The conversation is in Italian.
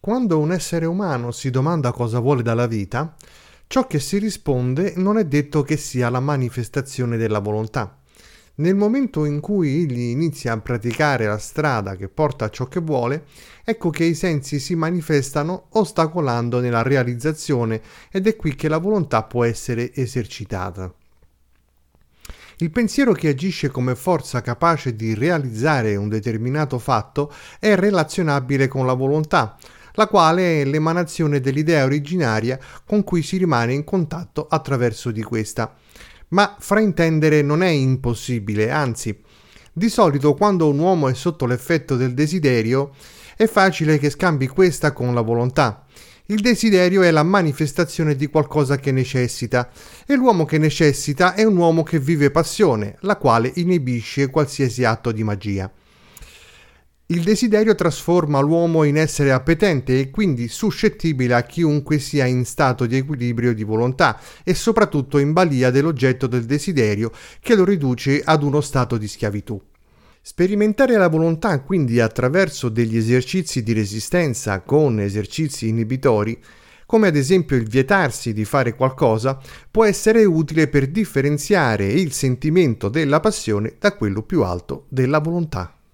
Quando un essere umano si domanda cosa vuole dalla vita, ciò che si risponde non è detto che sia la manifestazione della volontà. Nel momento in cui egli inizia a praticare la strada che porta a ciò che vuole, ecco che i sensi si manifestano ostacolando nella realizzazione ed è qui che la volontà può essere esercitata. Il pensiero che agisce come forza capace di realizzare un determinato fatto è relazionabile con la volontà, la quale è l'emanazione dell'idea originaria con cui si rimane in contatto attraverso di questa. Ma fraintendere non è impossibile, anzi, di solito quando un uomo è sotto l'effetto del desiderio, è facile che scambi questa con la volontà. Il desiderio è la manifestazione di qualcosa che necessita, e l'uomo che necessita è un uomo che vive passione, la quale inibisce qualsiasi atto di magia. Il desiderio trasforma l'uomo in essere appetente e quindi suscettibile a chiunque sia in stato di equilibrio di volontà e soprattutto in balia dell'oggetto del desiderio che lo riduce ad uno stato di schiavitù. Sperimentare la volontà quindi attraverso degli esercizi di resistenza con esercizi inibitori, come ad esempio il vietarsi di fare qualcosa, può essere utile per differenziare il sentimento della passione da quello più alto della volontà.